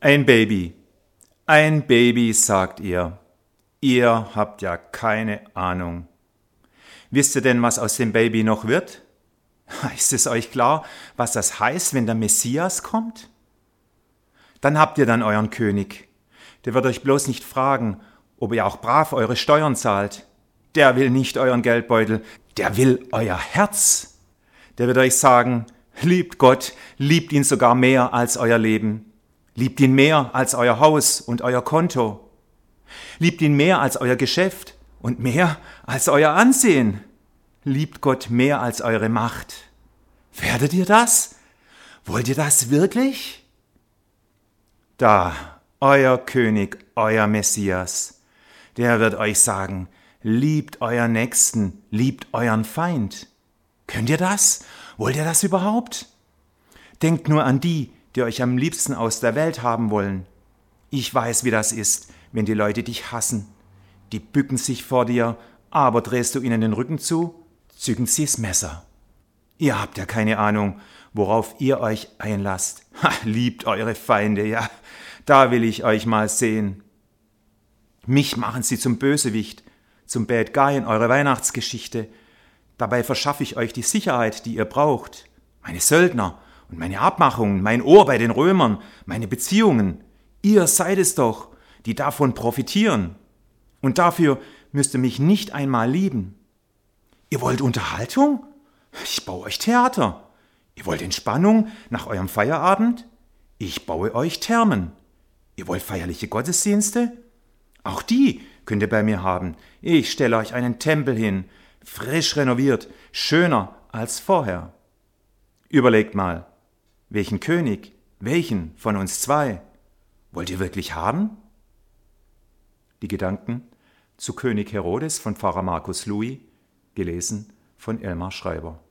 Ein Baby, sagt ihr. Ihr habt ja keine Ahnung. Wisst ihr denn, was aus dem Baby noch wird? Ist es euch klar, was das heißt, wenn der Messias kommt? Dann habt ihr dann euren König. Der wird euch bloß nicht fragen, ob ihr auch brav eure Steuern zahlt. Der will nicht euren Geldbeutel, der will euer Herz. Der wird euch sagen, liebt Gott, liebt ihn sogar mehr als euer Leben. Liebt ihn mehr als euer Haus und euer Konto. Liebt ihn mehr als euer Geschäft und mehr als euer Ansehen. Liebt Gott mehr als eure Macht. Werdet ihr das? Wollt ihr das wirklich? Da, euer König, euer Messias, der wird euch sagen, liebt euren Nächsten, liebt euren Feind. Könnt ihr das? Wollt ihr das überhaupt? Denkt nur an die euch am liebsten aus der Welt haben wollen. Ich weiß, wie das ist, wenn die Leute dich hassen. Die bücken sich vor dir, aber drehst du ihnen den Rücken zu, zücken sie das Messer. Ihr habt ja keine Ahnung, worauf ihr euch einlasst. Liebt eure Feinde, ja, da will ich euch mal sehen. Mich machen sie zum Bösewicht, zum Bad Guy in eurer Weihnachtsgeschichte. Dabei verschaffe ich euch die Sicherheit, die ihr braucht. Meine Söldner und meine Abmachungen, mein Ohr bei den Römern, meine Beziehungen. Ihr seid es doch, die davon profitieren. Und dafür müsst ihr mich nicht einmal lieben. Ihr wollt Unterhaltung? Ich baue euch Theater. Ihr wollt Entspannung nach eurem Feierabend? Ich baue euch Thermen. Ihr wollt feierliche Gottesdienste? Auch die könnt ihr bei mir haben. Ich stelle euch einen Tempel hin, frisch renoviert, schöner als vorher. Überlegt mal, welchen König, welchen von uns zwei wollt ihr wirklich haben? Die Gedanken zu König Herodes von Pfarrer Markus Louis, gelesen von Elmar Schreiber.